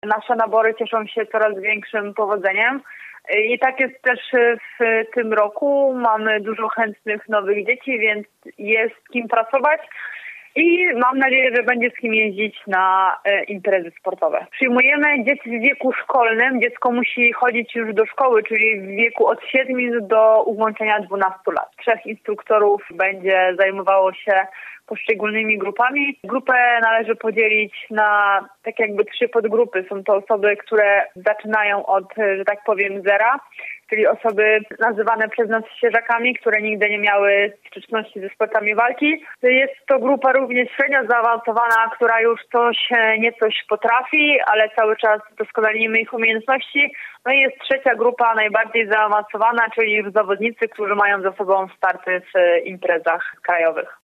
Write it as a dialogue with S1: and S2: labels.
S1: Nasze nabory cieszą się coraz większym powodzeniem. I tak jest też w tym roku. Mamy dużo chętnych nowych dzieci, więc jest z kim pracować. I mam nadzieję, że będzie z kim jeździć na imprezy sportowe. Przyjmujemy dzieci w wieku szkolnym. Dziecko musi chodzić już do szkoły, czyli w wieku od 7 do ukończenia 12 lat. 3 instruktorów będzie zajmowało się poszczególnymi grupami. Grupę należy podzielić na tak jakby 3 podgrupy. Są to osoby, które zaczynają od, że tak powiem, zera, czyli osoby nazywane przez nas świeżakami, które nigdy nie miały styczności ze sportami walki. Jest to grupa również średnio zaawansowana, która już niecoś potrafi, ale cały czas doskonalimy ich umiejętności. No i jest 3. grupa, najbardziej zaawansowana, czyli już zawodnicy, którzy mają za sobą starty w imprezach krajowych.